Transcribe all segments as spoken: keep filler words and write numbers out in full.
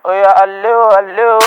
Oh yeah, hello, hello.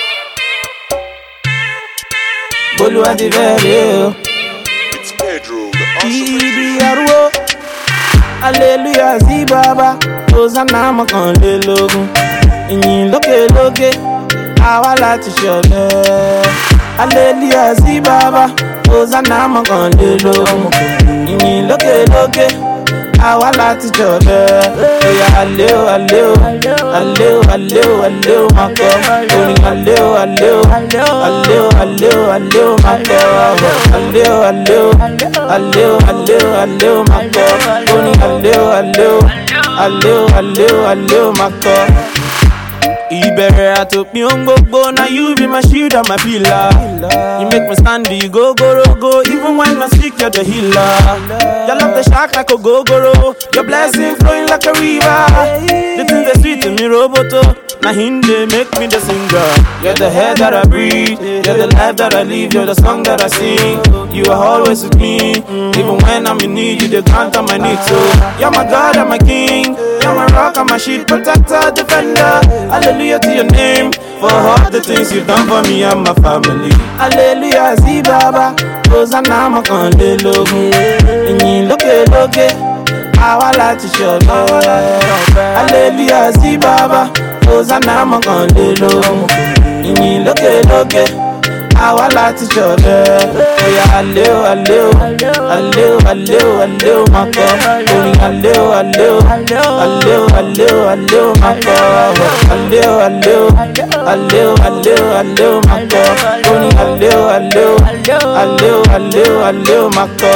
Boluwa di very. It's Pedro, the awesome Ibi arwo. Hallelujah, si baba. Hosanna makan le logun. Ìyìn lókè lókè. Àwa láti ṣọ̀lẹ. Hallelujah, si baba. Hosanna makan le logun. Ìyìn lókè lókè. Àwa láti ṣọ̀lẹ. Oya aleo aleo. Aleo aleo aleo mako. Orin aleo aleo. Aleo aleo aleo mako. Aleo aleo. Aleo aleo aleo mako. Orin aleo aleo. Aleo aleo aleo mako. Ìbẹ̀rẹ̀ àtòpin ohun gbogbo, now you be my shield and my pillar. You make me stand the go go go, even when I'm sick, you're the healer. Your love the shark like a go go, your blessing flowing like a river. The things that sweet in me roboto, now him they make me the singer. You're the air that I breathe, you're the life that I live, you're the song that I sing. You are always with me, even when I'm in need, you the count on my needs. So you're my God and my King, you're my rock and my shield, protector, defender. Hallelujah to your name, for all the things you've done for me and my family. Hallelujah, si baba, Hosanna makan le logun. Ìyìn lókè lókè, àwa láti ṣọ̀lẹ. Hallelujah, si baba, Hosanna makan le logun. Ìyìn lókè lókè, àwa láti ṣọ̀lẹ. Oya aleo aleo, aleo aleo aleo mako. Orin aleo aleo, aleo aleo aleo mako. Aleo aleo, aleo aleo aleo mako. Orin aleo aleo, aleo aleo aleo mako.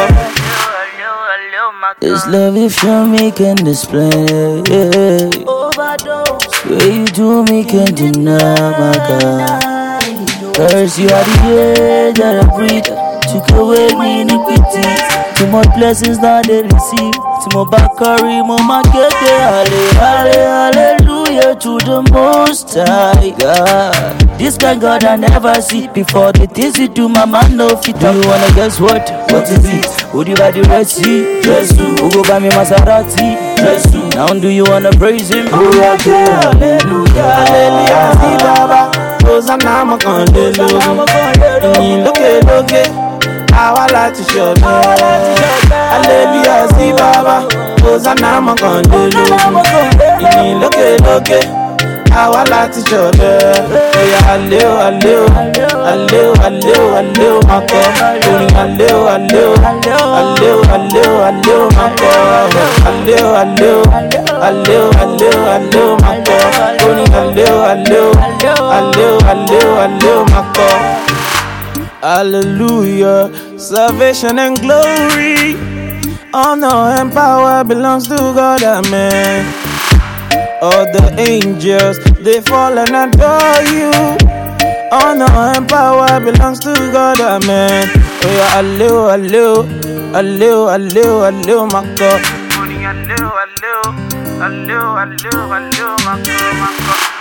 This love you show me can display. Where you do me can't deny, my God. First you are the air that I breathe. Took away my iniquities. Too much blessings now they receive. Too much backstory, more get there. Hallelujah to the Most High God. This kind God I never see before. The things you do, my man no fit. Do you wanna guess what? What is it? Who do you buy the Red Sea? Dress to. Who go buy me Maserati? Dress to. Now do you wanna praise him? Oh yeah, hallelujah, hallelujah, si baba. Hosanna makan le logun. Ìyìn lókè lókè, àwa láti ṣọ̀lẹ. Hallelujah, si baba. Hosanna makan le logun. Ìyìn lókè lókè, àwa láti ṣọ̀lẹ. Oya aleo aleo, aleo aleo aleo mako. Orin aleo aleo, aleo aleo aleo mako. Aleo aleo, aleo aleo aleo mako. Orin aleo aleo, aleo aleo aleo mako. Hallelujah, salvation and glory, honor and power belongs to God, amen. All the angels, they fall and adore you. Honor and power belongs to God, amen. Oh yeah, aleo, aleo, aleo, aleo, aleo, mako. Aleo, aleo, aleo, aleo, aleo, mako, mako.